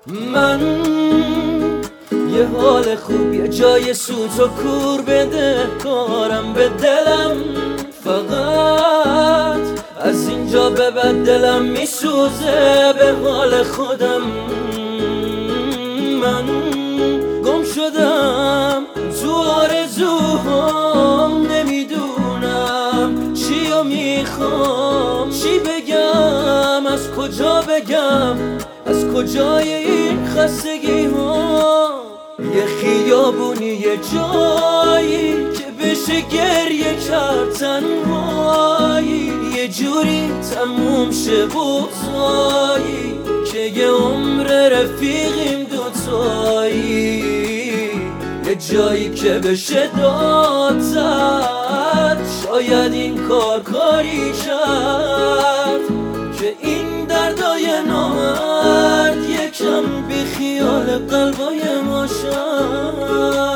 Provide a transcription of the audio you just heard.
من یه حال خوب یه جای سوت و کور بده کارم به دلم، فقط از اینجا به بعد دلم میسوزه به حال خودم. من گم شدم تو آرزوهام، نمیدونم چیو میخوام، چی بگم، از کجا بگم، از کجای این خستگی ها. یه خیابونی یه جایی که بشه گریه کرد، تنهایی یه جوری تموم شه بغضایی که یه عمر رفیقیم دوتایی. یه جایی که بشه داد زد، شاید این کار کاری کرد که این دردای نامرد یکم بی خیال قلبای ما شد.